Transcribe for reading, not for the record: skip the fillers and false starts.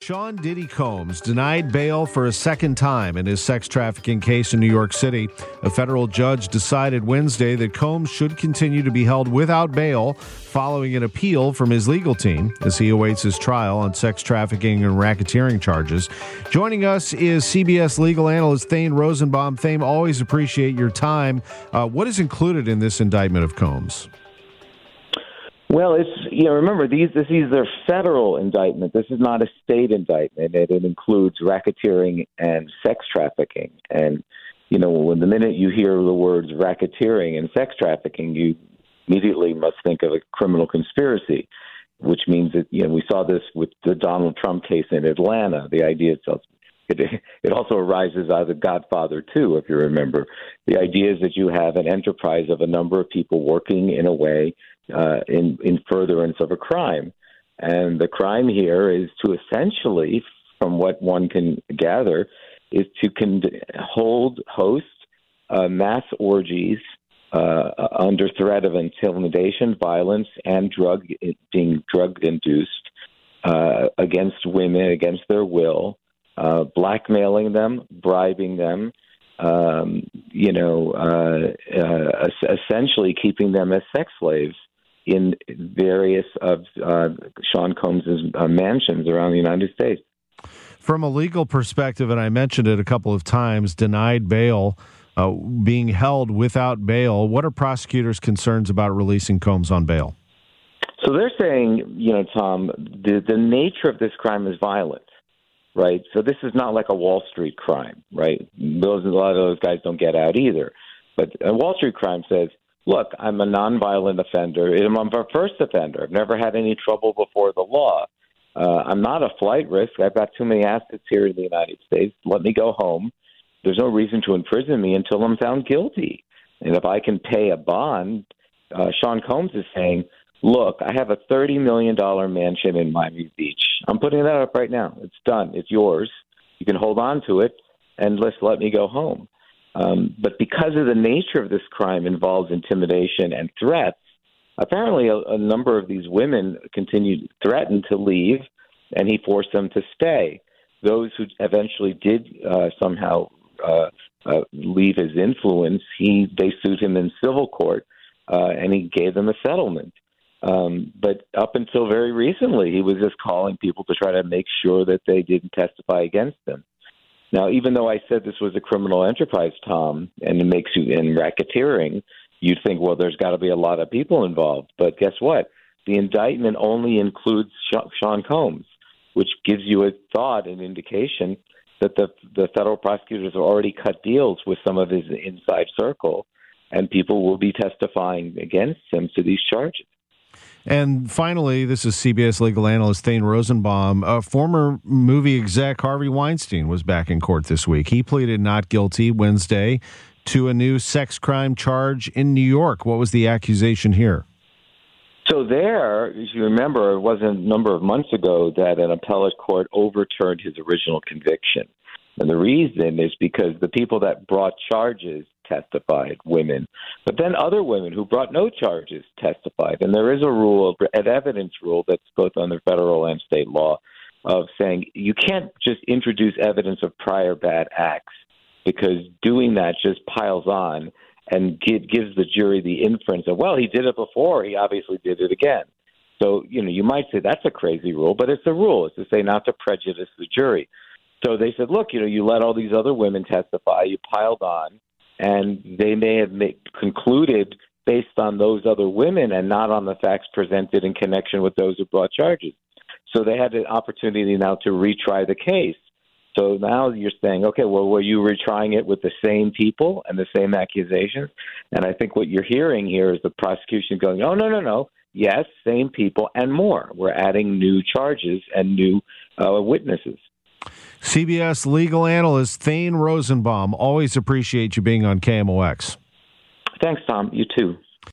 Sean Diddy Combs denied bail for a second time in his sex trafficking case in New York City. A federal judge decided Wednesday that Combs should continue to be held without bail following an appeal from his legal team as he awaits his trial on sex trafficking and racketeering charges. Joining us is CBS legal analyst Thane Rosenbaum. Thane, always appreciate your time. What is included in this indictment of Combs? Well, remember, this is their federal indictment. This is not a state indictment. It includes racketeering and sex trafficking. And, when the minute you hear the words racketeering and sex trafficking, you immediately must think of a criminal conspiracy, which means that, we saw this with the Donald Trump case in Atlanta. The idea itself, it also arises out of The Godfather, too, if you remember. The idea is that you have an enterprise of a number of people working in a way in furtherance of a crime. And the crime here is to essentially, from what one can gather, is to host mass orgies under threat of intimidation, violence, and being drug-induced against women, against their will, blackmailing them, bribing them, essentially keeping them as sex slaves in various of Sean Combs's mansions around the United States. From a legal perspective, and I mentioned it a couple of times, denied bail, being held without bail, what are prosecutors' concerns about releasing Combs on bail? So they're saying, Tom, the nature of this crime is violent, right? So this is not like a Wall Street crime, right? A lot of those guys don't get out either. But a Wall Street crime says, look, I'm a nonviolent offender. I'm a first offender. I've never had any trouble before the law. I'm not a flight risk. I've got too many assets here in the United States. Let me go home. There's no reason to imprison me until I'm found guilty. And if I can pay a bond, Sean Combs is saying, look, I have a $30 million mansion in Miami Beach. I'm putting that up right now. It's done. It's yours. You can hold on to it and let me go home. But because of the nature of this crime involves intimidation and threats, apparently a number of these women continued to threaten to leave, and he forced them to stay. Those who eventually did somehow leave his influence, they sued him in civil court, and he gave them a settlement. But up until very recently, he was just calling people to try to make sure that they didn't testify against him. Now, even though I said this was a criminal enterprise, Tom, and it makes you in racketeering, you'd think, well, there's got to be a lot of people involved. But guess what? The indictment only includes Sean Combs, which gives you a thought, an indication that the federal prosecutors have already cut deals with some of his inside circle, and people will be testifying against him to these charges. And finally, this is CBS legal analyst Thane Rosenbaum. Former movie exec Harvey Weinstein was back in court this week. He pleaded not guilty Wednesday to a new sex crime charge in New York. What was the accusation here? So there, as you remember, it was a number of months ago that an appellate court overturned his original conviction. And the reason is because the people that brought charges testified, women, but then other women who brought no charges testified. And there is a rule, an evidence rule that's both under federal and state law of saying you can't just introduce evidence of prior bad acts, because doing that just piles on and gives the jury the inference of, well, he did it before, he obviously did it again. So, you might say that's a crazy rule, but it's a rule. It's to say not to prejudice the jury. So they said, look, you let all these other women testify, you piled on, and they may have concluded based on those other women and not on the facts presented in connection with those who brought charges. So they had an opportunity now to retry the case. So now you're saying, okay, well, were you retrying it with the same people and the same accusations? And I think what you're hearing here is the prosecution going, oh, no. Yes, same people and more. We're adding new charges and new witnesses. CBS legal analyst Thane Rosenbaum, always appreciate you being on KMOX. Thanks, Tom. You too.